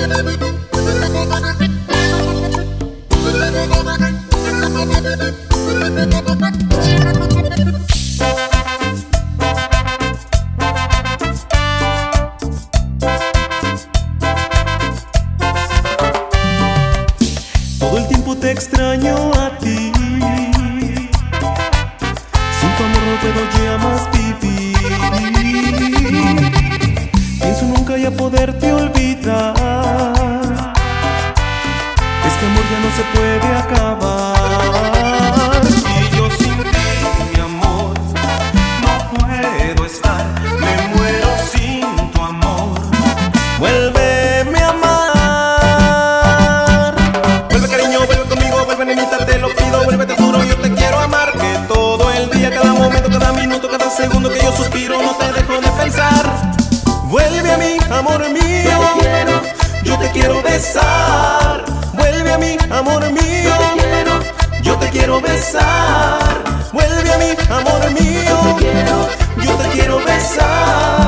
Todo el tiempo te extraño a ti. Sin tu amor no puedo ya más vivir. Pienso nunca ya poderte olvidar. Este amor ya no se puede acabar. Y yo sin ti, mi amor, no puedo estar. Me muero sin tu amor. Vuélveme a amar. Vuelve cariño, vuelve conmigo, vuelve nenita, te lo pido. Vuelve te juro, yo te quiero amar. Que todo el día, cada momento, cada minuto, cada segundo que yo suspiro, no te dejo de pensar. Vuelve a mí, amor mío, yo te quiero besar. Vuelve a mí, amor mío, yo te quiero besar. Vuelve a mí, amor mío, yo te quiero besar.